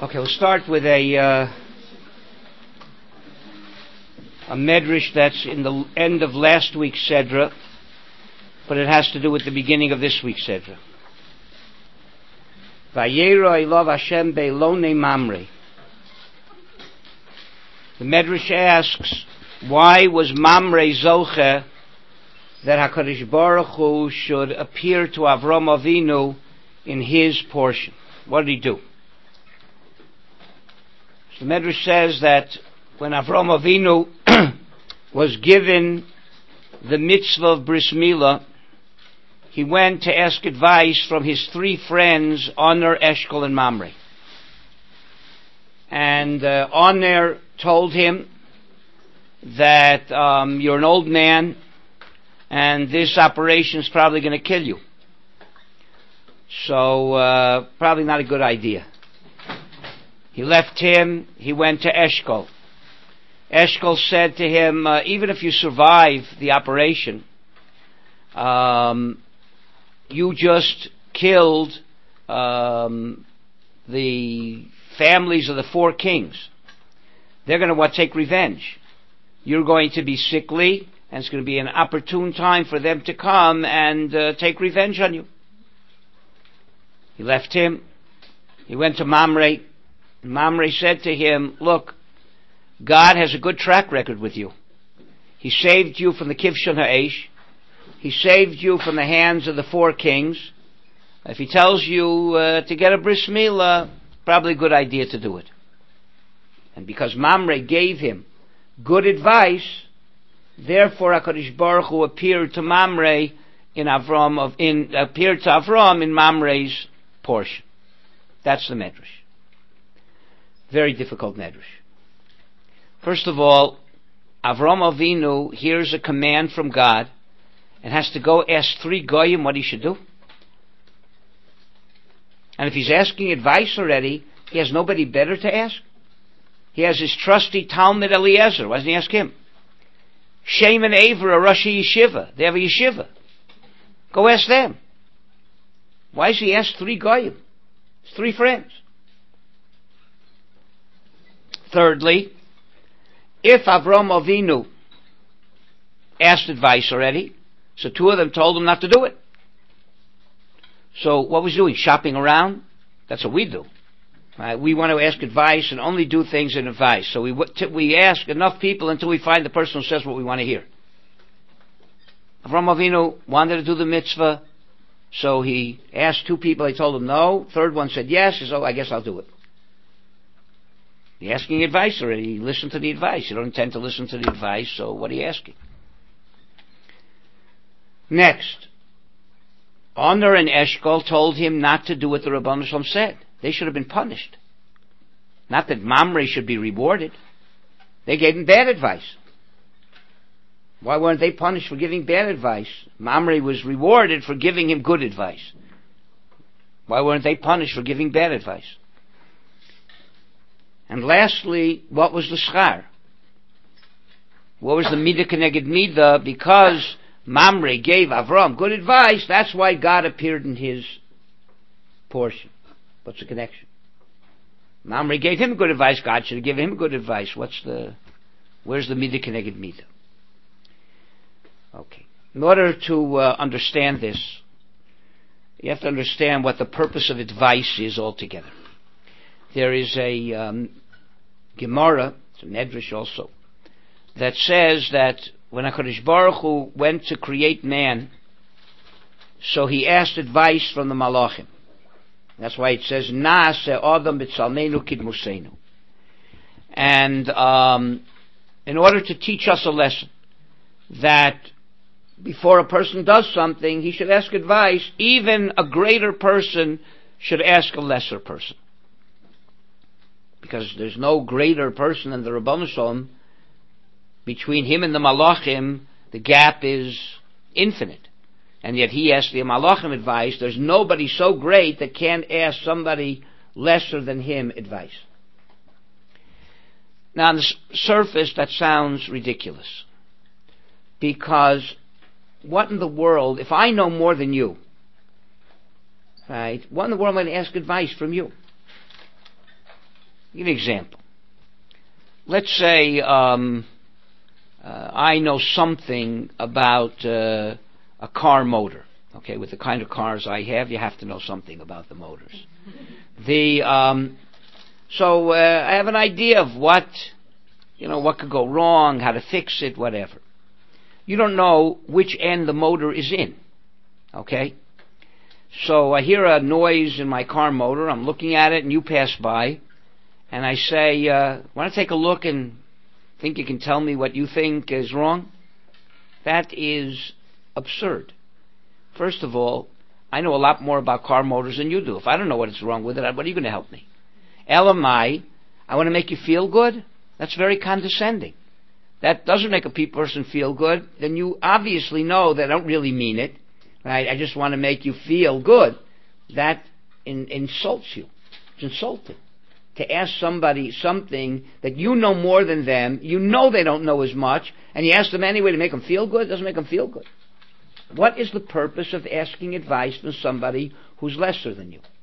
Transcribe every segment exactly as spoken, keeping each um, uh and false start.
Okay, we'll start with a uh, a medrash that's in the end of last week's Sedra, but it has to do with the beginning of this week's Sedra. Vayera Elov Hashem be'elonei Mamre. The medrash asks, why was Mamre zoche that HaKadosh Baruch Hu should appear to Avram Avinu in his portion? What did he do? The Medrash says that when Avram Avinu was given the mitzvah of Bris Milah, he went to ask advice from his three friends, Oner, Eshkol, and Mamre. And uh, Oner told him that um, you're an old man and this operation is probably going to kill you. So, uh, probably not a good idea. He left him, he went to Eshkol. Eshkol said to him, uh, even if you survive the operation, um, you just killed um, the families of the four kings. They're going to what, take revenge. You're going to be sickly, and it's going to be an opportune time for them to come and uh, take revenge on you. He left him, he went to Mamre. Mamre said to him, look, God has a good track record with you. He saved you from the Kivshon Ha'esh. He saved you from the hands of the four kings. If he tells you uh, to get a Bris Milah, probably a good idea to do it. And because Mamre gave him good advice, therefore HaKadosh Baruch Hu appeared to Mamre in Avram of in appeared to Avram in Mamre's portion. That's the medrash. Very difficult medrash. First of all, Avram Avinu hears a command from God and has to go ask three goyim what he should do. And if he's asking advice already, he has nobody better to ask. He has his trusty Talmud Eliezer. Why doesn't he ask him? Shem and Aver are Rashi Yeshiva. They have a yeshiva. Go ask them. Why does he ask three goyim? It's three friends. Thirdly, if Avram Avinu asked advice already, so two of them told him not to do it. So what was he doing? Shopping around? That's what we do. Right? We want to ask advice and only do things in advice. So we we ask enough people until we find the person who says what we want to hear. Avram Avinu wanted to do the mitzvah, so he asked two people. They told him no. Third one said yes. He said, oh, I guess I'll do it. You're asking advice already. You listen to the advice. You don't intend to listen to the advice, so what are you asking? Next, Oner and Eshkol told him not to do what the Rabban Shalom said. They should have been punished. Not that Mamre should be rewarded. They gave him bad advice. Why weren't they punished for giving bad advice? Mamre was rewarded for giving him good advice. Why weren't they punished for giving bad advice? And lastly, what was the schar? What was the midah keneged midah? Because Mamre gave Avram good advice, that's why God appeared in his portion. What's the connection? Mamre gave him good advice, God should have given him good advice. What's the, where's the midah keneged midah? Okay. In order to uh, understand this, you have to understand what the purpose of advice is altogether. There is a um, Gemara, it's a Medrash also, that says that when HaKadosh Baruch Hu went to create man, so he asked advice from the Malachim. That's why it says, Na'aseh Adam b'tzalmenu kidmusenu. And um, in order to teach us a lesson, that before a person does something, he should ask advice. Even a greater person should ask a lesser person. Because there's no greater person than the Rabban Shalom. Between him and the Malachim, the gap is infinite. And yet he asked the Malachim advice. There's nobody so great that can't ask somebody lesser than him advice. Now on the surface that sounds ridiculous. Because what in the world, if I know more than you, right, what in the world am I going to ask advice from you? Give you an example. Let's say um, uh, I know something about uh, a car motor. Okay, with the kind of cars I have, you have to know something about the motors. The um, so uh, I have an idea of what, you know, what could go wrong, how to fix it, whatever. You don't know which end the motor is in. Okay? So I hear a noise in my car motor, I'm looking at it, and you pass by, and I say, uh, want to take a look and think you can tell me what you think is wrong? That is absurd. First of all, I know a lot more about car motors than you do. If I don't know what is wrong with it, what are you going to help me? Elamai, I want to make you feel good? That's very condescending. That doesn't make a person feel good. Then you obviously know that I don't really mean it. Right? I just want to make you feel good. That in, insults you. It's insulting. To ask somebody something that you know more than them, you know they don't know as much, and you ask them anyway to make them feel good, it doesn't make them feel good. What is the purpose of asking advice from somebody who's lesser than you?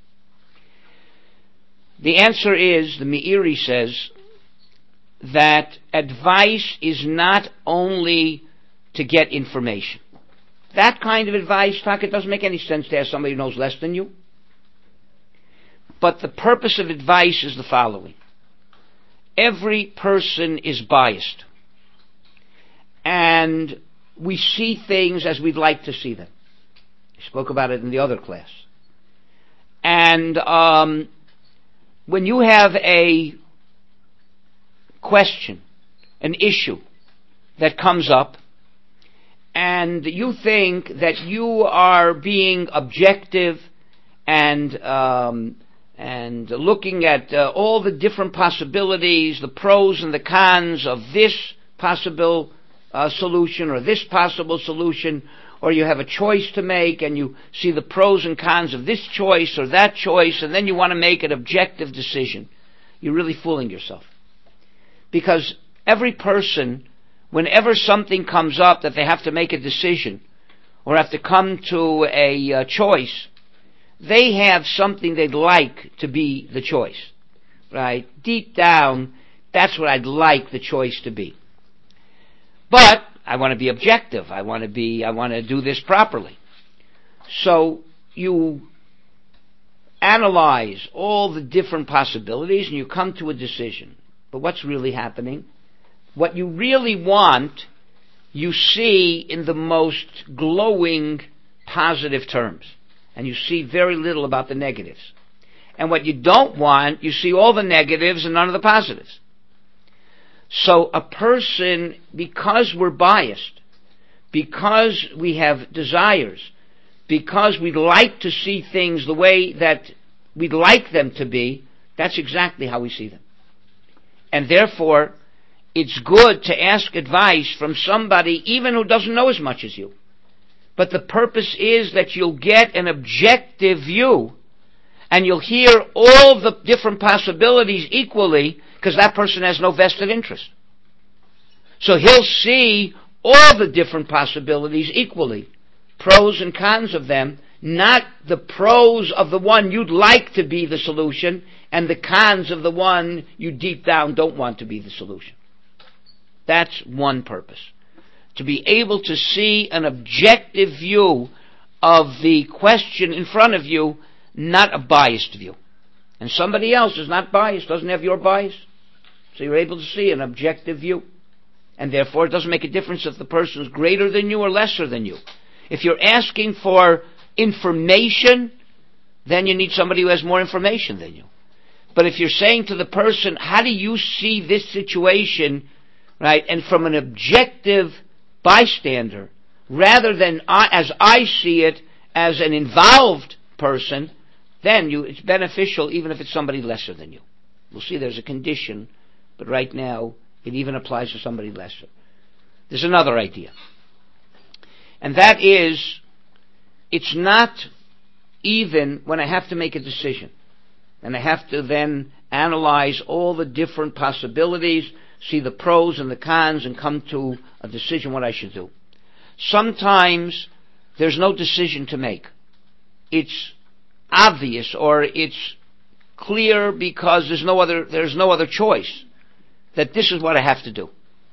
The answer is, the Meiri says, that advice is not only to get information. That kind of advice, Taka, it doesn't make any sense to ask somebody who knows less than you. But the purpose of advice is the following. Every person is biased. And we see things as we'd like to see them. I spoke about it in the other class. And um, when you have a question, an issue that comes up, and you think that you are being objective and um, and looking at uh, all the different possibilities, the pros and the cons of this possible Uh, solution or this possible solution, or you have a choice to make and you see the pros and cons of this choice or that choice, and then you want to make an objective decision, you're really fooling yourself. Because every person, whenever something comes up that they have to make a decision or have to come to a uh, choice, they have something they'd like to be the choice. Right? Deep down, that's what I'd like the choice to be. But I want to be objective. I want to be, I want to do this properly. So you analyze all the different possibilities and you come to a decision. But what's really happening? What you really want, you see in the most glowing positive terms. And you see very little about the negatives. And what you don't want, you see all the negatives and none of the positives. So a person, because we're biased, because we have desires, because we'd like to see things the way that we'd like them to be, that's exactly how we see them. And therefore, it's good to ask advice from somebody even who doesn't know as much as you. But the purpose is that you'll get an objective view and you'll hear all the different possibilities equally, because that person has no vested interest. So he'll see all the different possibilities equally, pros and cons of them, not the pros of the one you'd like to be the solution and the cons of the one you deep down don't want to be the solution. That's one purpose. To be able to see an objective view of the question in front of you, not a biased view. And somebody else is not biased, doesn't have your bias. So you're able to see an objective view. And therefore it doesn't make a difference if the person is greater than you or lesser than you. If you're asking for information, then you need somebody who has more information than you. But if you're saying to the person, how do you see this situation, right, and from an objective bystander, rather than I, as I see it, as an involved person, then you, it's beneficial even if it's somebody lesser than you. We'll see there's a condition, but right now it even applies to somebody lesser. There's another idea. And that is, it's not even when I have to make a decision. And I have to then analyze all the different possibilities, see the pros and the cons, and come to a decision what I should do. Sometimes there's no decision to make. It's obvious, or it's clear because there's no other, there's no other choice. That this is what I have to do.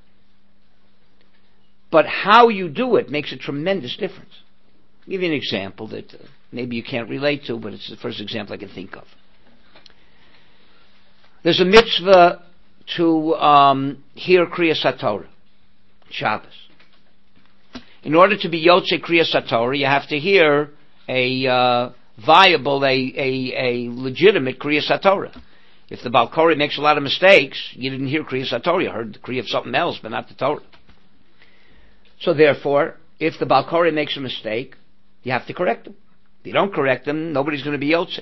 But how you do it makes a tremendous difference. I'll give you an example that uh, maybe you can't relate to, but it's the first example I can think of. There's a mitzvah to um, hear Kriyas HaTorah, Shabbos. In order to be Yotzei Kriyas HaTorah, you have to hear a uh, viable, a, a, a legitimate Kriyas HaTorah. If the Baal Koreh makes a lot of mistakes, you didn't hear Kriyas HaTorah, you heard the Kriya of something else, but not the Torah. So therefore, if the Baal Koreh makes a mistake, you have to correct him. If you don't correct him, nobody's going to be Yotzei.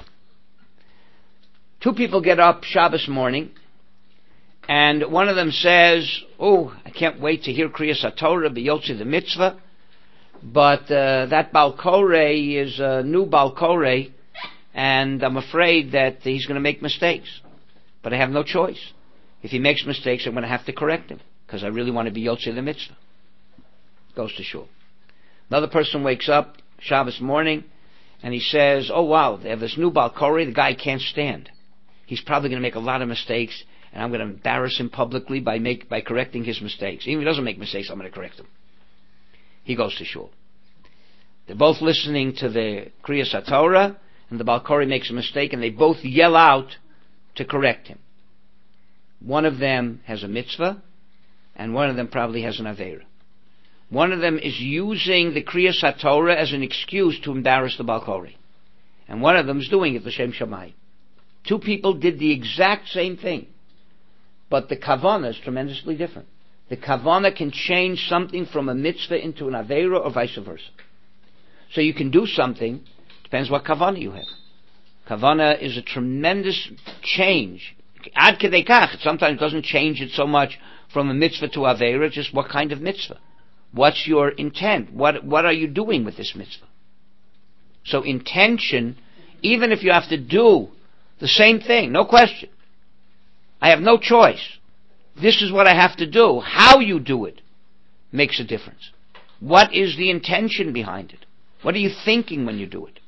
Two people get up Shabbos morning, and one of them says, oh, I can't wait to hear Kriyas HaTorah, be Yotzei the mitzvah, but uh, that Baal Koreh is a new Baal Koreh, and I'm afraid that he's going to make mistakes. But I have no choice. If he makes mistakes, I'm going to have to correct him, because I really want to be Yotzei the mitzvah. Goes to shul. Another person wakes up Shabbos morning, and he says, oh wow, they have this new Baal Koreh, the guy I can't stand. He's probably going to make a lot of mistakes, and I'm going to embarrass him publicly by make by correcting his mistakes. Even if he doesn't make mistakes, I'm going to correct him. He goes to shul. They're both listening to the Kriyas HaTorah, and the Baal Koreh makes a mistake, and they both yell out to correct him. One of them has a mitzvah, and one of them probably has an aveira. One of them is using the Kriyas HaTorah as an excuse to embarrass the Baal Koreh. And one of them is doing it l'shem shamayim. Two people did the exact same thing. But the kavanah is tremendously different. The kavanah can change something from a mitzvah into an aveira or vice versa. So you can do something, depends what kavanah you have. Kavanah is a tremendous change. Ad kedei kach, it sometimes doesn't change it so much from a mitzvah to aveira, just what kind of mitzvah. What's your intent? What what are you doing with this mitzvah? So intention, even if you have to do the same thing, no question. I have no choice. This is what I have to do. How you do it makes a difference. What is the intention behind it? What are you thinking when you do it?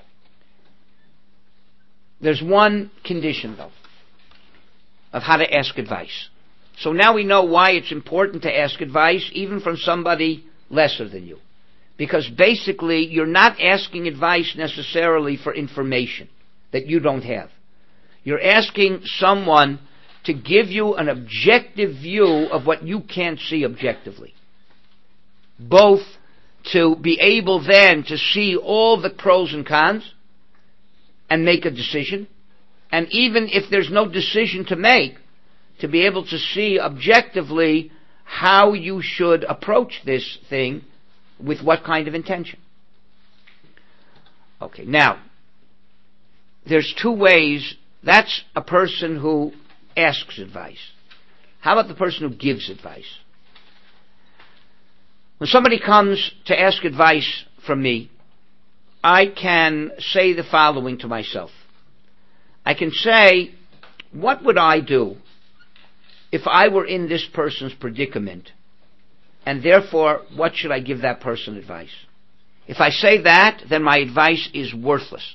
There's one condition, though, of how to ask advice. So now we know why it's important to ask advice, even from somebody lesser than you. Because basically, you're not asking advice necessarily for information that you don't have. You're asking someone to give you an objective view of what you can't see objectively. Both to be able then to see all the pros and cons and make a decision, and even if there's no decision to make, to be able to see objectively how you should approach this thing with what kind of intention. Okay, now, there's two ways. That's a person who asks advice. How about the person who gives advice? When somebody comes to ask advice from me, I can say the following to myself. I can say, what would I do if I were in this person's predicament, and therefore, what should I give that person advice? If I say that, then my advice is worthless.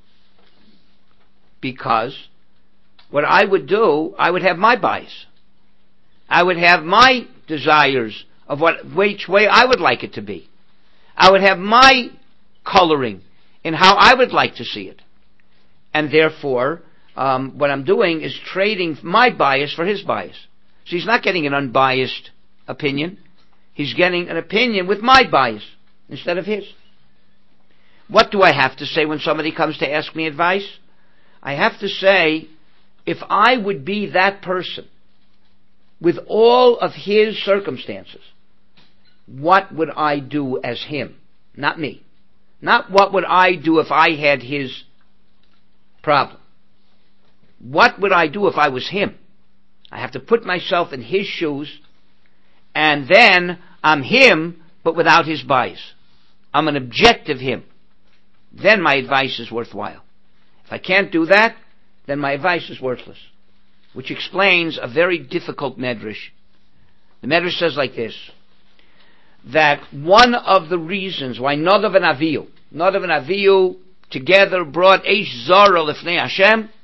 Because what I would do, I would have my bias. I would have my desires of what which way I would like it to be. I would have my coloring in how I would like to see it. And therefore, um, what I'm doing is trading my bias for his bias. So he's not getting an unbiased opinion. He's getting an opinion with my bias instead of his. What do I have to say when somebody comes to ask me advice? I have to say, if I would be that person with all of his circumstances, what would I do as him? Not me. Not what would I do if I had his problem. What would I do if I was him? I have to put myself in his shoes, and then I'm him, but without his bias. I'm an objective him. Then my advice is worthwhile. If I can't do that, then my advice is worthless. Which explains a very difficult medrash. The medrash says like this, that one of the reasons why Nadav and Avihu, Nadav and Avihu together brought Eish Zara Lifnei Hashem,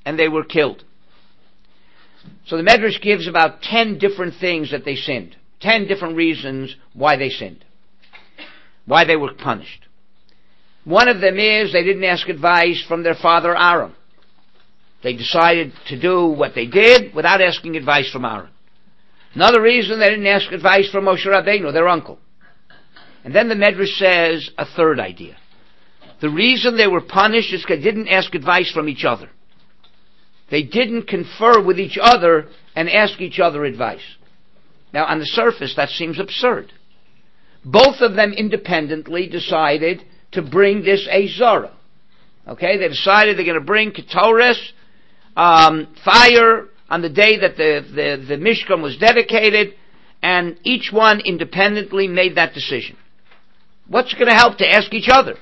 and they were killed. So the Medrash gives about ten different things that they sinned. Ten different reasons why they sinned. Why they were punished. One of them is they didn't ask advice from their father Aaron. They decided to do what they did without asking advice from Aaron. Another reason they didn't ask advice from Moshe Rabbeinu, their uncle. And then the Medrash says a third idea. The reason they were punished is because they didn't ask advice from each other. They didn't confer with each other and ask each other advice. Now, on the surface, that seems absurd. Both of them independently decided to bring this a Zorah. Okay, they decided they're going to bring Ketores, um, fire, on the day that the, the, the Mishkan was dedicated, and each one independently made that decision. What's going to help to ask each other?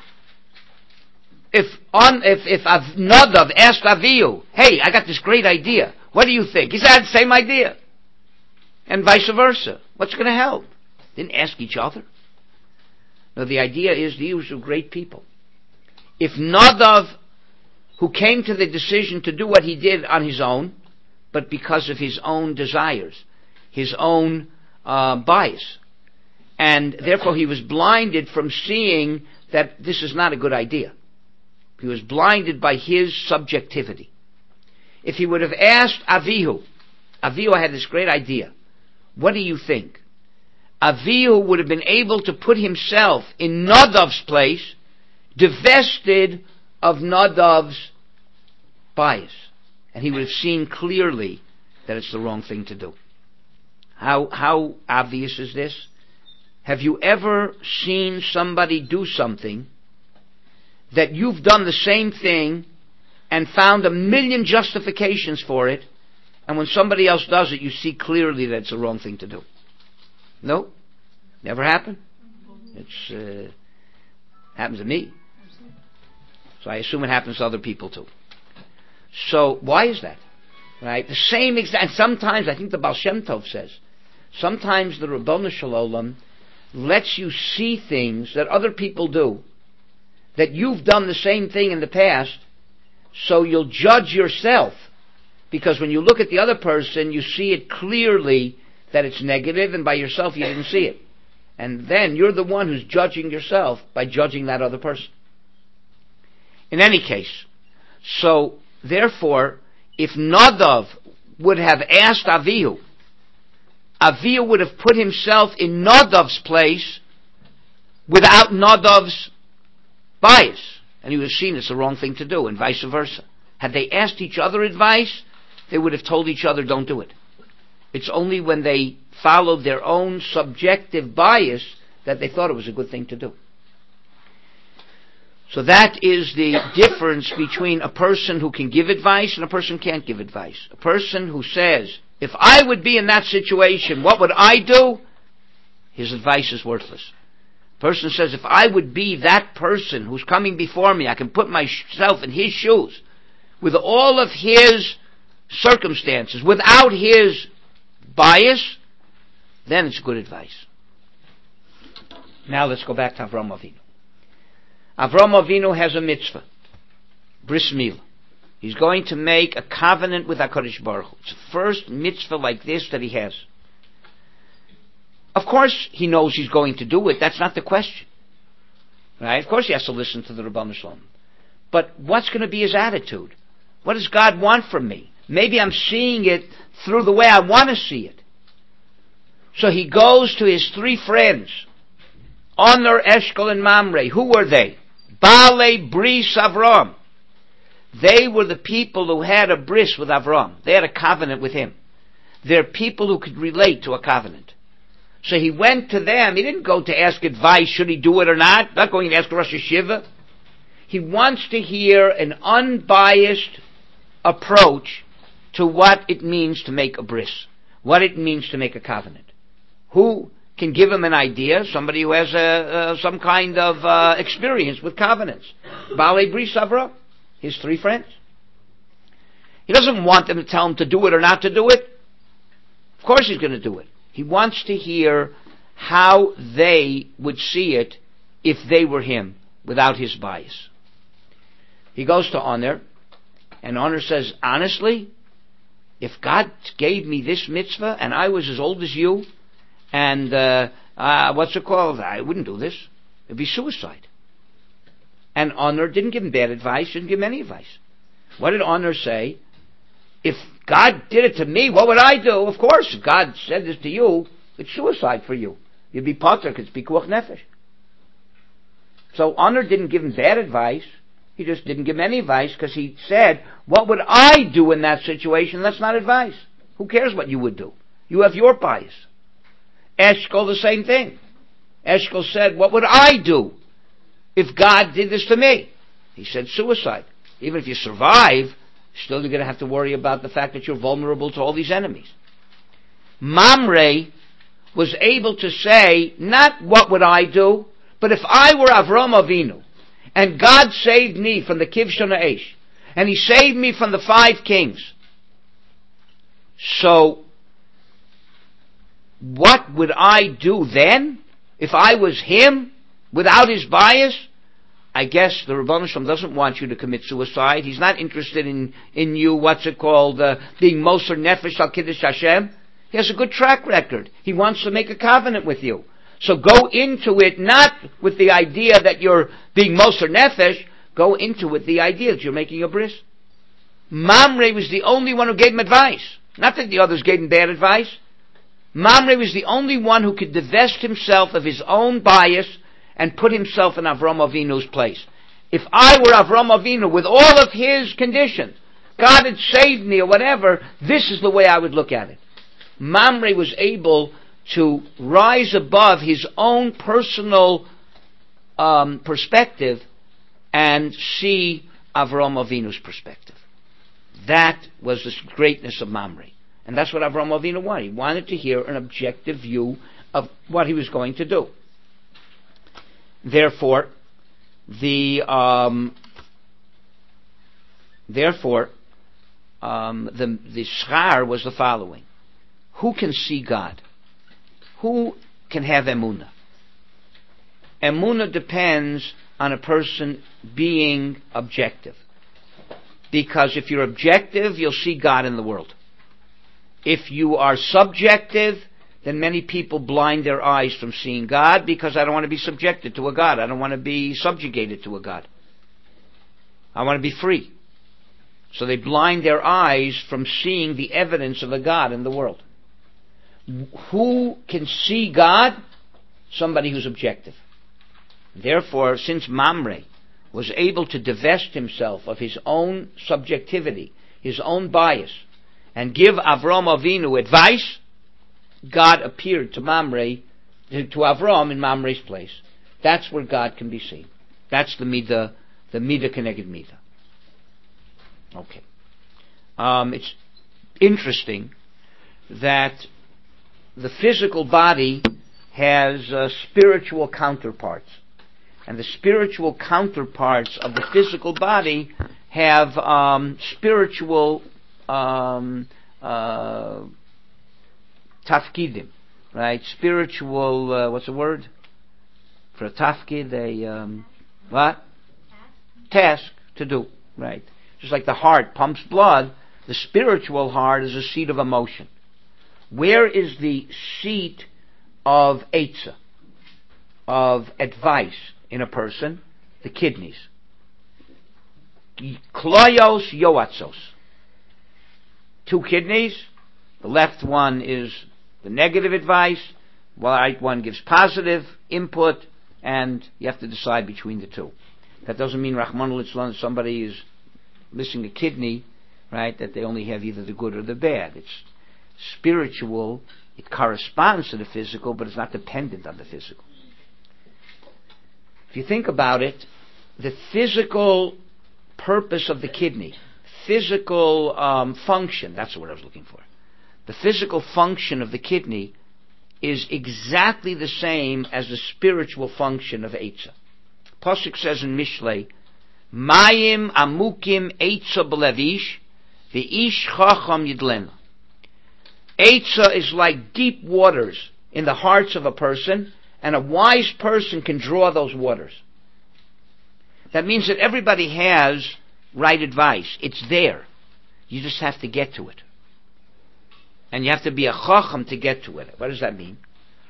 If on if if Av, Nadav asked Avihu, hey, I got this great idea. What do you think? He said, I had the same idea. And vice versa. What's going to help? Didn't ask each other. No, the idea is these were great people. If Nadav, who came to the decision to do what he did on his own, but because of his own desires, his own uh, bias, and therefore he was blinded from seeing that this is not a good idea. He was blinded by his subjectivity. If he would have asked Avihu, Avihu had this great idea. What do you think? Avihu would have been able to put himself in Nadav's place, divested of Nadav's bias. And he would have seen clearly that it's the wrong thing to do. How, how obvious is this? Have you ever seen somebody do something that you've done the same thing and found a million justifications for it, and when somebody else does it, you see clearly that it's the wrong thing to do? No? Never happened? It's uh, happens to me. So I assume it happens to other people too. So why is that? Right? The same exact. And sometimes I think the Baal Shem Tov says, sometimes the Ribono Shel Olam lets you see things that other people do, that you've done the same thing in the past, so you'll judge yourself, because when you look at the other person, you see it clearly that it's negative, and by yourself you didn't see it. And then you're the one who's judging yourself by judging that other person. In any case, so therefore, if Nadav would have asked Avihu, Avihu would have put himself in Nadav's place without Nadav's bias, and he would have seen it's the wrong thing to do, and vice versa. Had they asked each other advice, they would have told each other, don't do it. It's only when they followed their own subjective bias that they thought it was a good thing to do. So that is the difference between a person who can give advice and a person who can't give advice. A person who says, if I would be in that situation, what would I do? His advice is worthless. A person says, if I would be that person who's coming before me, I can put myself in his shoes, with all of his circumstances, without his bias, then it's good advice. Now let's go back to Avraham Avinu. Avraham Avinu has a mitzvah, bris milah. He's going to make a covenant with HaKadosh Baruch Hu. It's the first mitzvah like this that he has. Of course, he knows he's going to do it. That's not the question. Right? Of course, he has to listen to the Ribono Shel Olam. But what's going to be his attitude? What does God want from me? Maybe I'm seeing it through the way I want to see it. So he goes to his three friends, Honor, Eshkol, and Mamre. Who were they? Baalei Bris Avram. They were the people who had a bris with Avram. They had a covenant with him. They're people who could relate to a covenant. So he went to them. He didn't go to ask advice, should he do it or not. Not going to ask Rosh Hashiva. He wants to hear an unbiased approach to what it means to make a bris, what it means to make a covenant. Who can give him an idea? Somebody who has a, uh, some kind of uh, experience with covenants. Baalei Bris Avram, his three friends. He doesn't want them to tell him to do it or not to do it. Of course he's going to do it. He wants to hear how they would see it if they were him, without his bias. He goes to Honor, And Honor says, honestly, if God gave me this mitzvah and I was as old as you, and uh, uh, what's it called? I wouldn't do this. It'd be suicide. And Honor didn't give him bad advice, didn't give him any advice. What did Honor say? If God did it to me, what would I do? Of course, if God said this to you, it's suicide for you. You'd be patur, it's pikuach nefesh. So Honor didn't give him bad advice. He just didn't give him any advice because he said, what would I do in that situation? That's not advice. Who cares what you would do? You have your bias. Eshkol, the same thing. Eshkol said, what would I do if God did this to me? He said suicide. Even if you survive, still you're going to have to worry about the fact that you're vulnerable to all these enemies. Mamre was able to say, not what would I do, but if I were Avram Avinu, and God saved me from the Kivshon Ha'esh, and He saved me from the five kings, so what would I do then? If I was him, without his bias? I guess the Rebbeinu Shalom doesn't want you to commit suicide. He's not interested in, in you, what's it called, uh, being Moser Nefesh al Kiddush Hashem. He has a good track record. He wants to make a covenant with you. So go into it not with the idea that you're being Moser Nefesh, go into it the idea that you're making a bris. Mamre was the only one who gave him advice. Not that the others gave him bad advice. Mamre was the only one who could divest himself of his own bias and put himself in Avram Avinu's place. If I were Avram Avinu with all of his conditions, God had saved me or whatever, this is the way I would look at it. Mamre was able to rise above his own personal um, perspective and see Avram Avinu's perspective. That was the greatness of Mamre. And that's what Avram Avinu wanted. He wanted to hear an objective view of what he was going to do. Therefore, the um, therefore um, the the schar was the following: who can see God? Who can have emunah? Emunah depends on a person being objective, because if you're objective, you'll see God in the world. If you are subjective, then many people blind their eyes from seeing God because I don't want to be subjected to a God. I don't want to be subjugated to a God. I want to be free. So they blind their eyes from seeing the evidence of a God in the world. Who can see God? Somebody who's objective. Therefore, since Mamre was able to divest himself of his own subjectivity, his own bias, and give Avram Avinu advice, God appeared to Mamre, to Avram in Mamre's place. That's where God can be seen. That's the midah, the midah keneged midah. Okay. Um, it's interesting that the physical body has uh, spiritual counterparts, and the spiritual counterparts of the physical body have um, spiritual um, uh, tafkidim, right? Spiritual, uh, what's the word? For a tafkid, a, um, what? Task to do, right? Just like the heart pumps blood, the spiritual heart is a seat of emotion. Where is the seat of Eitzah, of advice in a person? The kidneys. Kloyos yoatzos. Two kidneys. The left one is the negative advice, while the right one gives positive input, and you have to decide between the two. That doesn't mean Rahman al somebody is missing a kidney, right, that they only have either the good or the bad. It's spiritual, it corresponds to the physical, but it's not dependent on the physical. If you think about it, the physical purpose of the kidney, physical um, function, that's the word I was looking for. The physical function of the kidney is exactly the same as the spiritual function of Eitzah. Pasuk says in Mishlei, Mayim amukim Eitzah b'levish, v'ish chacham yidlena. Eitzah is like deep waters in the hearts of a person, and a wise person can draw those waters. That means that everybody has right advice. It's there. You just have to get to it. And you have to be a chacham to get to it. What does that mean?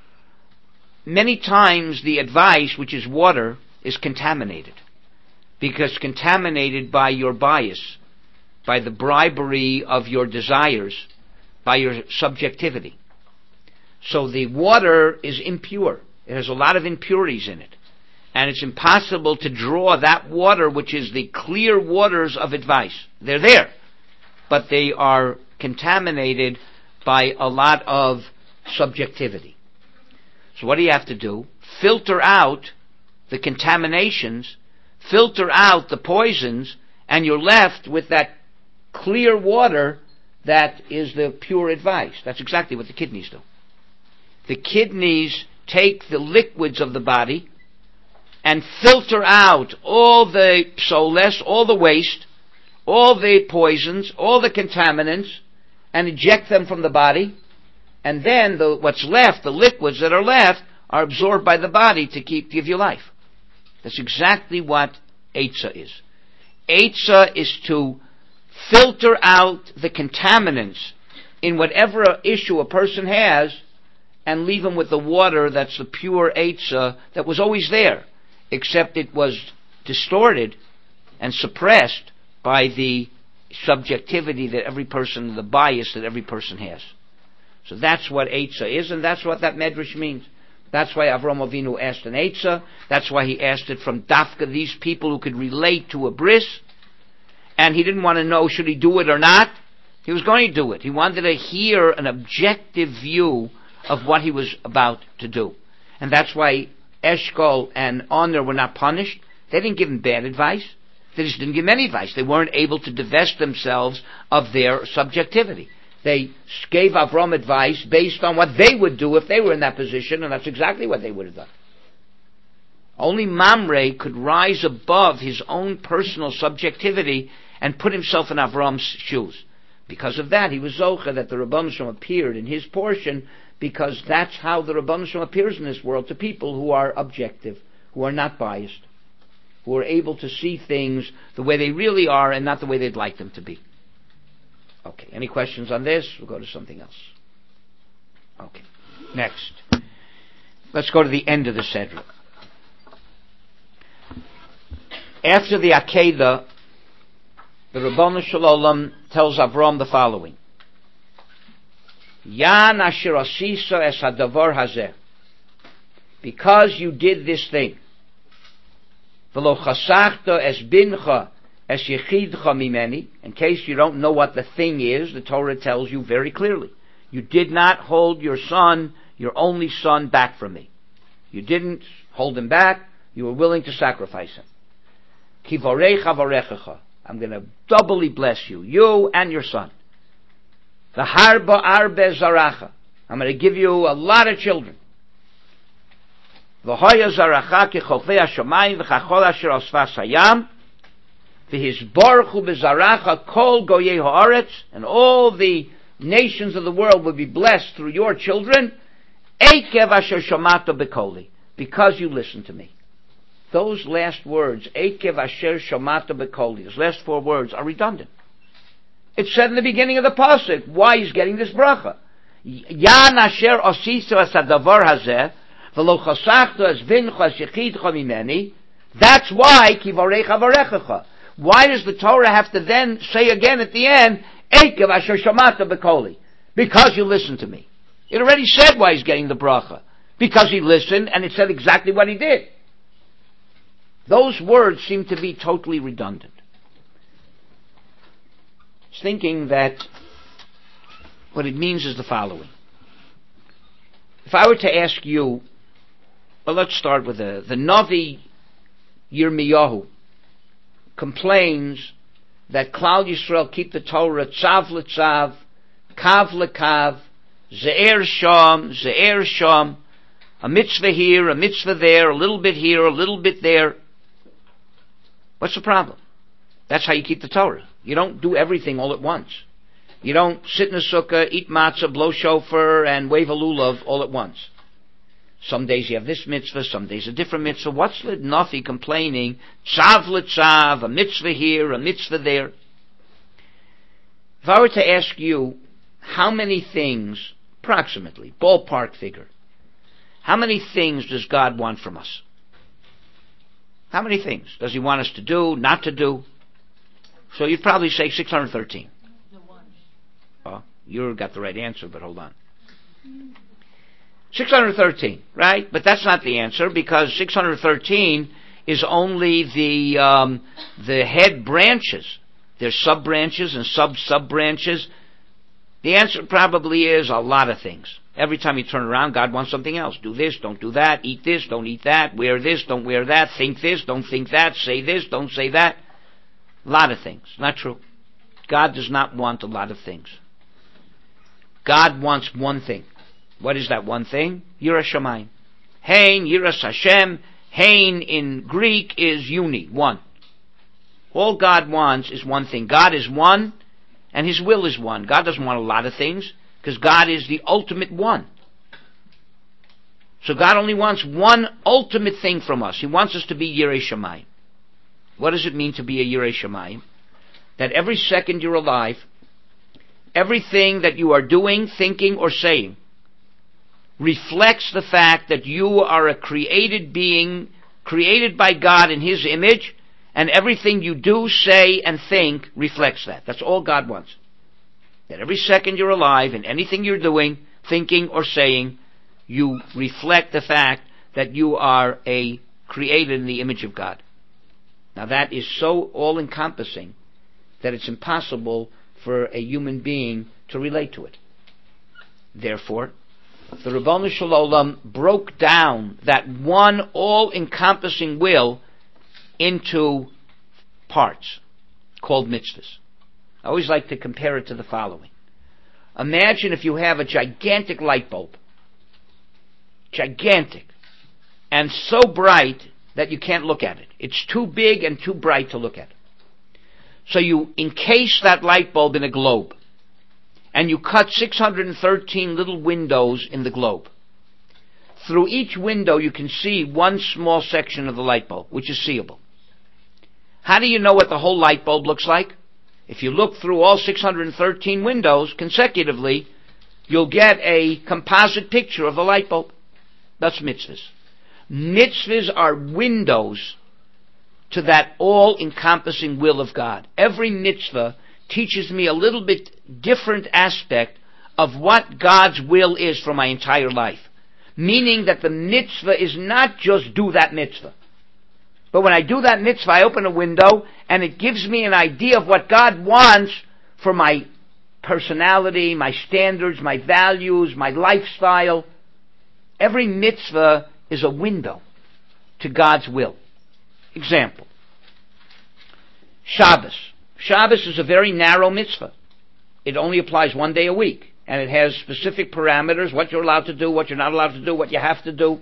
Many times the advice, which is water, is contaminated. Because contaminated by your bias, by the bribery of your desires, by your subjectivity. So the water is impure. It has a lot of impurities in it. And it's impossible to draw that water, which is the clear waters of advice. They're there. But they are contaminated by a lot of subjectivity. So what do you have to do? Filter out the contaminations, filter out the poisons, and you're left with that clear water that is the pure advice. That's exactly what the kidneys do. The kidneys take the liquids of the body and filter out all the psoles, all the waste, all the poisons, all the contaminants, and eject them from the body. And then the, what's left, the liquids that are left, are absorbed by the body to keep give you life. That's exactly what Eitzah is. Eitzah is to filter out the contaminants in whatever issue a person has and leave him with the water that's the pure Eitzah that was always there, except it was distorted and suppressed by the subjectivity that every person, the bias that every person has. So that's what Eitzah is, and that's what that medrash means. That's why Avraham Avinu asked an Eitzah. That's why he asked it from Dafka, these people who could relate to a bris. And he didn't want to know should he do it or not. He was going to do it. He wanted to hear an objective view of what he was about to do. And that's why Eshkol and Honor were not punished. They didn't give him bad advice. They just didn't give him any advice. They weren't able to divest themselves of their subjectivity. They gave Avram advice based on what they would do if they were in that position, and that's exactly what they would have done. Only Mamre could rise above his own personal subjectivity and put himself in Avram's shoes. Because of that, he was Zocha that the Rebbeinu Shalom appeared in his portion, because that's how the Rebbeinu Shalom appears in this world, to people who are objective, who are not biased, who are able to see things the way they really are and not the way they'd like them to be. Okay, any questions on this? We'll go to something else. Okay, next. Let's go to the end of the Sedra. After the Akedah, the Rebbeinu Shalom tells Avram the following. Yan asher asisa es hadavar hazeh. Because you did this thing. V'lo chasachta es bincha es yechidcha mimeni. In case you don't know what the thing is, the Torah tells you very clearly. You did not hold your son, your only son, back from me. You didn't hold him back. You were willing to sacrifice him. Ki vorecha vorechecha. I'm going to doubly bless you, you and your son. The harba arbe zaracha. I'm going to give you a lot of children. V'hoya zaracha ki chofei hashamayim v'chachol asher al sfas hayam. V'hizborchu bezaracha kol goyei haaretz. And all the nations of the world will be blessed through your children. Eikev asher shamato bekoli. Because you listened to me. Those last words, Eikev asher shomata bekoli, those last four words are redundant. It's said in the beginning of the pasuk. Why he's getting this bracha? Yan asher osisa as hadavar hazeh, v'lo chasachta as vincha as yechidcha mimeni. That's why kivarecha varechecha. Why does the Torah have to then say again at the end, Eikev asher shomata bekoli? Because you listened to me. It already said why he's getting the bracha. Because he listened, and it said exactly what he did. Those words seem to be totally redundant. It's thinking that what it means is the following. If I were to ask you, well, let's start with the, the Navi Yirmiyahu complains that Klal Yisrael keep the Torah tzav l'tzav, kav l'kav, ze'er sham, ze'er sham, a mitzvah here, a mitzvah there, a little bit here, a little bit there. What's the problem? That's how you keep the Torah. You don't do everything all at once. You don't sit in a sukkah, eat matzah, blow shofar, and wave a lulav all at once. Some days you have this mitzvah, some days a different mitzvah. What's the nothing complaining? Tzav l'tzav, a mitzvah here, a mitzvah there. If I were to ask you, how many things, approximately, ballpark figure, how many things does God want from us? How many things does He want us to do, not to do? So you'd probably say six hundred thirteen. Oh, you got the right answer, but hold on. six hundred thirteen, right? But that's not the answer, because six hundred thirteen is only the um, the head branches. There's sub-branches and sub-sub-branches. The answer probably is a lot of things. Every time you turn around, God wants something else. Do this, don't do that. Eat this, don't eat that. Wear this, don't wear that. Think this, don't think that. Say this, don't say that. A lot of things. Not true. God does not want a lot of things. God wants one thing. What is that one thing? Yiras Shamayim. Hein, Yiras Hashem. Hein in Greek is uni, one. All God wants is one thing. God is one, and His will is one. God doesn't want a lot of things, because God is the ultimate one. So God only wants one ultimate thing from us. He wants us to be Yirei Shamayim. What does it mean to be a Yirei Shamayim? That every second you're alive, everything that you are doing, thinking, or saying reflects the fact that you are a created being, created by God in His image, and everything you do, say, and think reflects that. That's all God wants. That every second you're alive, and anything you're doing, thinking, or saying, you reflect the fact that you are a created in the image of God. Now that is so all-encompassing that it's impossible for a human being to relate to it. Therefore, the Ribono Shel Olam broke down that one all-encompassing will into parts called mitzvahs. I always like to compare it to the following. Imagine if you have a gigantic light bulb. Gigantic. And so bright that you can't look at it. It's too big and too bright to look at. So you encase that light bulb in a globe. And you cut six hundred thirteen little windows in the globe. Through each window you can see one small section of the light bulb, which is seeable. How do you know what the whole light bulb looks like? If you look through all six hundred thirteen windows consecutively, you'll get a composite picture of the light bulb. That's mitzvahs. Mitzvahs are windows to that all-encompassing will of God. Every mitzvah teaches me a little bit different aspect of what God's will is for my entire life. Meaning that the mitzvah is not just do that mitzvah. But when I do that mitzvah, I open a window and it gives me an idea of what God wants for my personality, my standards, my values, my lifestyle. Every mitzvah is a window to God's will. Example. Shabbos. Shabbos is a very narrow mitzvah. It only applies one day a week. And it has specific parameters, what you're allowed to do, what you're not allowed to do, what you have to do.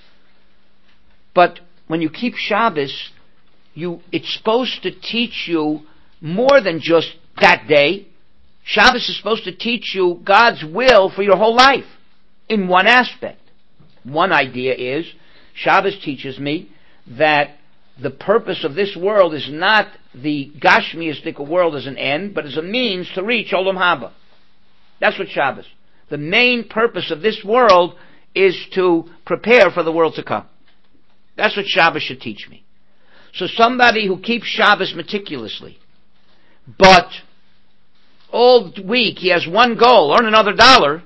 But when you keep Shabbos, you, it's supposed to teach you more than just that day. Shabbos is supposed to teach you God's will for your whole life in one aspect. One idea is, Shabbos teaches me that the purpose of this world is not the Gashmiistic world as an end, but as a means to reach Olam Haba. That's what Shabbos. The main purpose of this world is to prepare for the world to come. That's what Shabbos should teach me. So somebody who keeps Shabbos meticulously, but all week he has one goal, earn another dollar,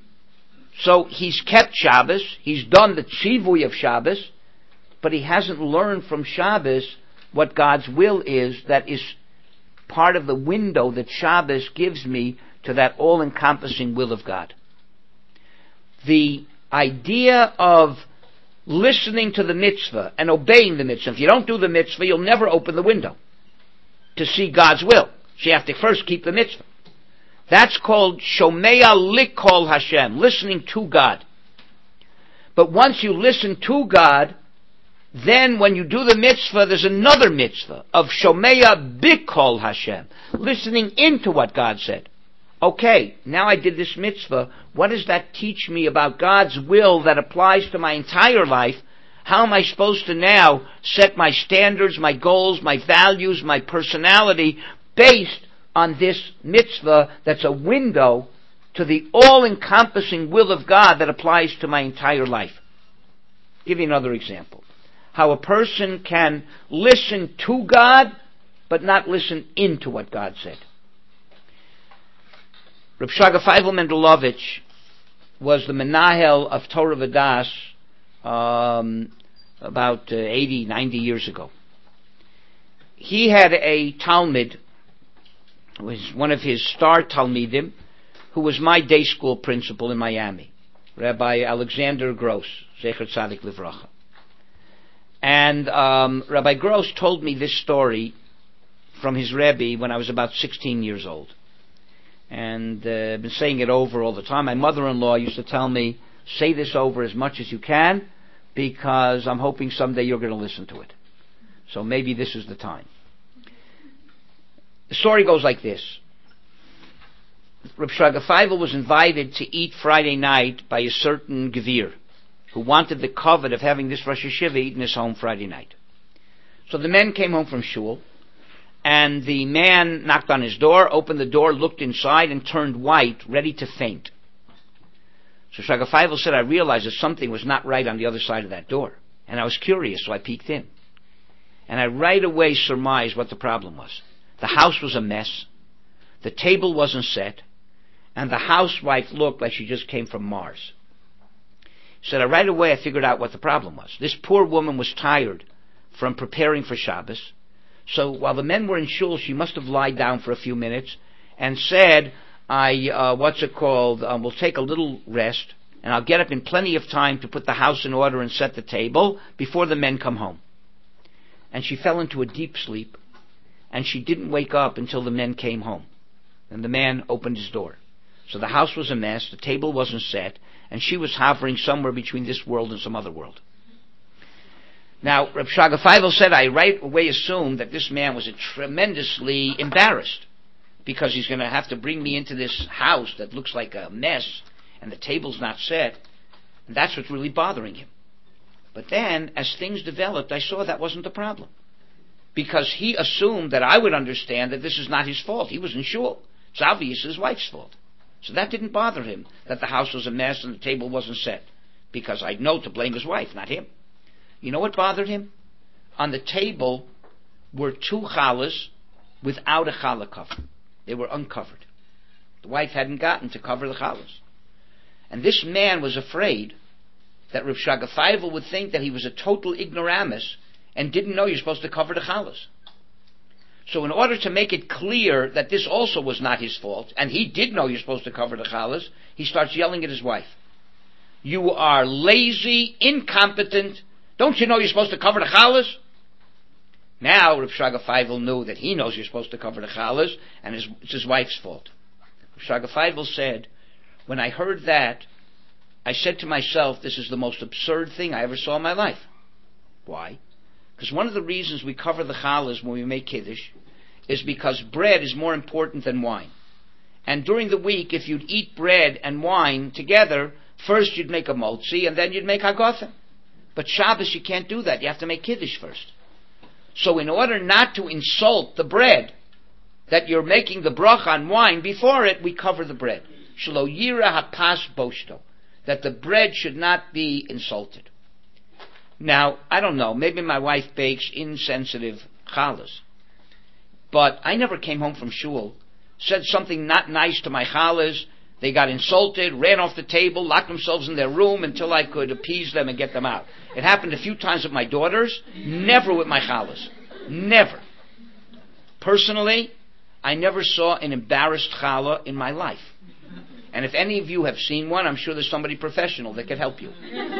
so he's kept Shabbos, he's done the tzivui of Shabbos, but he hasn't learned from Shabbos what God's will is, that is part of the window that Shabbos gives me to that all-encompassing will of God. The idea of listening to the mitzvah and obeying the mitzvah. If you don't do the mitzvah, you'll never open the window to see God's will. So you have to first keep the mitzvah. That's called Shomea Likol Hashem, listening to God. But once you listen to God, then when you do the mitzvah, there's another mitzvah of Shomea Bikol Hashem, listening into what God said. okay, now I did this mitzvah. What does that teach me about God's will that applies to my entire life? How am I supposed to now set my standards, my goals, my values, my personality based on this mitzvah that's a window to the all-encompassing will of God that applies to my entire life? I'll give you another example. How a person can listen to God, but not listen into what God said. Reb Shraga Feivel Mendelovich was the Menahel of Torah V'das um, about uh, eighty, ninety years ago. He had a Talmud, was one of his star Talmidim, who was my day school principal in Miami, Rabbi Alexander Gross, Zecher Tzadik Livracha. And um, Rabbi Gross told me this story from his Rebbe when I was about sixteen years old. And uh, I've been saying it over all the time. My mother-in-law used to tell me, say this over as much as you can, because I'm hoping someday you're going to listen to it. So maybe this is the time. The story goes like this. Reb Shraga Feivel was invited to eat Friday night by a certain Gevir, who wanted the covet of having this Rosh Hashiva eat in his home Friday night. So the men came home from shul, and the man knocked on his door, opened the door, looked inside, and turned white, ready to faint. So Shraga Feivel said, I realized that something was not right on the other side of that door. And I was curious, so I peeked in. And I right away surmised what the problem was. The house was a mess. The table wasn't set. And the housewife looked like she just came from Mars. He said, right away I figured out what the problem was. This poor woman was tired from preparing for Shabbos. So while the men were in shul, she must have lied down for a few minutes and said, I, uh, what's it called, um, we'll take a little rest, and I'll get up in plenty of time to put the house in order and set the table before the men come home. And she fell into a deep sleep, and she didn't wake up until the men came home. And the man opened his door. So the house was a mess, the table wasn't set, and she was hovering somewhere between this world and some other world. Now, Reb Shraga Feivel said, I right away assumed that this man was tremendously embarrassed, because he's going to have to bring me into this house that looks like a mess, and the table's not set, and that's what's really bothering him. But then, as things developed, I saw that wasn't the problem, because he assumed that I would understand that this is not his fault. He was in shul. It's obvious his wife's fault. So that didn't bother him, that the house was a mess and the table wasn't set, because I know to blame his wife, not him. You know what bothered him? On the table were two challahs without a challah cover. They were uncovered. The wife hadn't gotten to cover the challahs. And this man was afraid that Reb Shraga Feivel would think that he was a total ignoramus and didn't know you're supposed to cover the challahs. So in order to make it clear that this also was not his fault, and he did know you're supposed to cover the challahs, he starts yelling at his wife. You are lazy, incompetent. Don't you know you're supposed to cover the challahs? Now Reb Shraga Feivel knew that he knows you're supposed to cover the challahs, and it's his wife's fault. Reb Shraga Feivel said, when I heard that, I said to myself, this is the most absurd thing I ever saw in my life. Why? Because one of the reasons we cover the challahs when we make Kiddush is because bread is more important than wine. And during the week, if you'd eat bread and wine together, first you'd make a motzi, and then you'd make hagotha. But Shabbos, you can't do that. You have to make Kiddush first. So in order not to insult the bread, that you're making the bracha on wine before it, we cover the bread. Shelo yira hapas boshto. That the bread should not be insulted. Now, I don't know, maybe my wife bakes insensitive challahs. But I never came home from shul, said something not nice to my challahs, they got insulted, ran off the table, locked themselves in their room until I could appease them and get them out. It happened a few times with my daughters, never with my challahs. Never. Personally, I never saw an embarrassed challah in my life. And if any of you have seen one, I'm sure there's somebody professional that could help you.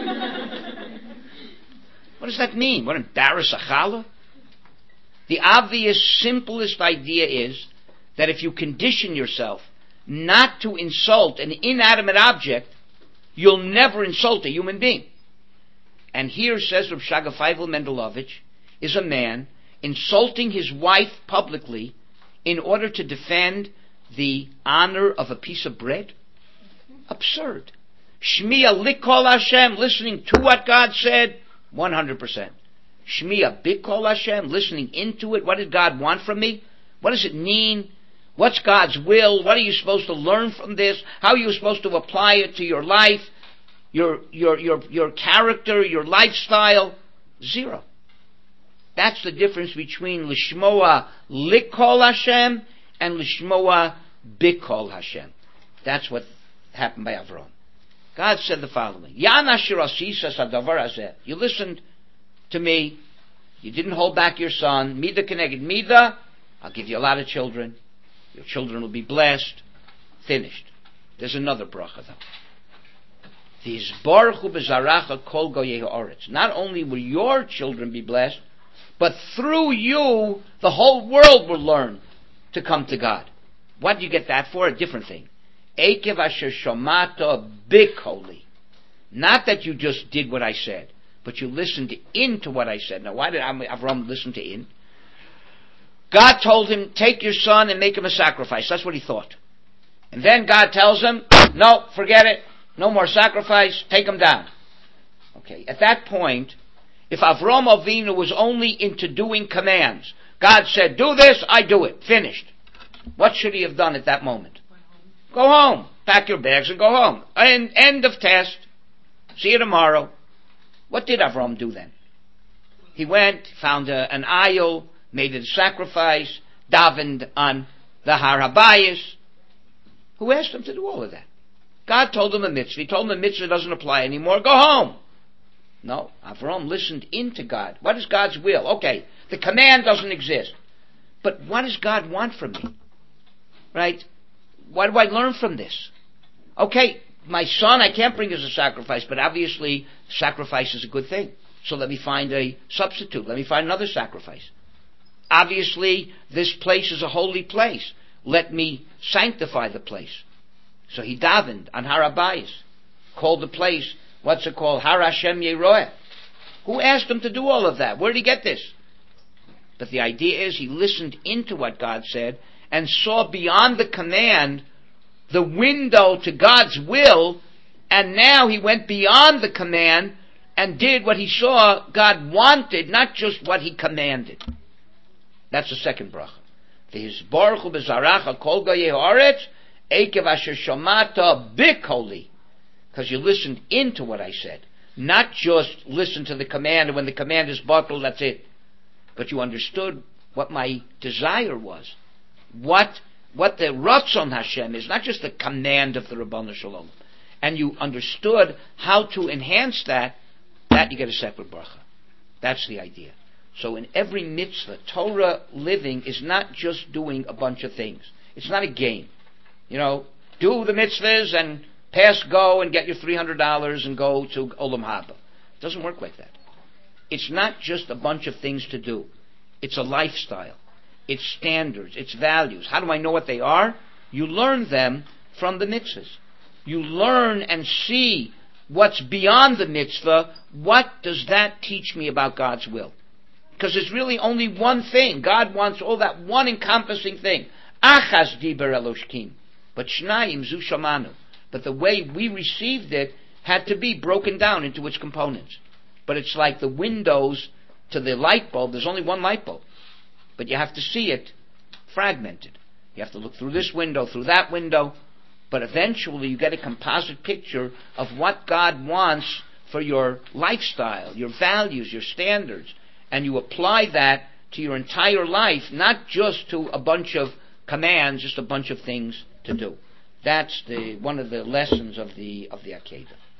What does that mean? What, embarrass a challah? The obvious, simplest idea is that if you condition yourself not to insult an inanimate object, you'll never insult a human being. And here, says Reb Shraga Feivel Mendelovich, is a man insulting his wife publicly in order to defend the honor of a piece of bread? Absurd. Shmiya likol Hashem, listening to what God said, one hundred percent. Shmiya bikol Hashem, listening into it. What did God want from me? What does it mean? What's God's will? What are you supposed to learn from this? How are you supposed to apply it to your life, your your your your character, your lifestyle? Zero. That's the difference between Lishmoa likol Hashem and Lishmoa bikol Hashem. That's what happened by Avram. God said the following: You listened to me. You didn't hold back your son. Mida keneged mida. I'll give you a lot of children. Your children will be blessed. Finished. There's another bracha though. Not only will your children be blessed, but through you, the whole world will learn to come to God. What do you get that for? A different thing. Ekev asher shomata bikoli. Not that you just did what I said, but you listened into what I said. Now, why did Avram listen to in? God told him, take your son and make him a sacrifice. That's what he thought. And then God tells him, no, forget it. No more sacrifice. Take him down. Okay, at that point, if Avram Avinu was only into doing commands, God said, do this, I do it. Finished. What should he have done at that moment? Go home. Pack your bags and go home. And end of test. See you tomorrow. What did Avram do then? He went, found a, an idol, made a sacrifice, davened on the Har Habayis. Who asked him to do all of that? God told him a mitzvah. He told him the mitzvah doesn't apply anymore. Go home. No, Avram listened into God. What is God's will? Okay, the command doesn't exist. But what does God want from me? Right? What do I learn from this? Okay, my son I can't bring as a sacrifice, but obviously sacrifice is a good thing. So let me find a substitute. Let me find another sacrifice. Obviously, this place is a holy place. Let me sanctify the place. So he davened on Har Habayis, called the place, what's it called? Har Hashem Yeroeh. Who asked him to do all of that? Where did he get this? But the idea is he listened into what God said and saw beyond the command the window to God's will, and now he went beyond the command and did what he saw God wanted, not just what he commanded. That's the second bracha. V'hizbarchu b'zaracha kol goyei haaretz ekev asher shomata bikoli. Because you listened into what I said. Not just listen to the command, and when the command is buckled, that's it. But you understood what my desire was. What what the Ratzon Hashem is, not just the command of the Rabbanu Shalom. And you understood how to enhance that, that you get a separate bracha. That's the idea. So in every mitzvah, Torah living is not just doing a bunch of things. It's not a game. You know, do the mitzvahs and pass go and get your three hundred dollars and go to Olam Haba. It doesn't work like that. It's not just a bunch of things to do. It's a lifestyle. It's standards. It's values. How do I know what they are? You learn them from the mitzvahs. You learn and see what's beyond the mitzvah. What does that teach me about God's will? Because there's really only one thing. God wants all that one encompassing thing. Achas diber eloshkim. But shnayim zu shamanu. But the way we received it had to be broken down into its components. But it's like the windows to the light bulb. There's only one light bulb. But you have to see it fragmented. You have to look through this window, through that window. But eventually you get a composite picture of what God wants for your lifestyle, your values, your standards. And you apply that to your entire life, not just to a bunch of commands, just a bunch of things to do. That's the one of the lessons of the of the Akedah.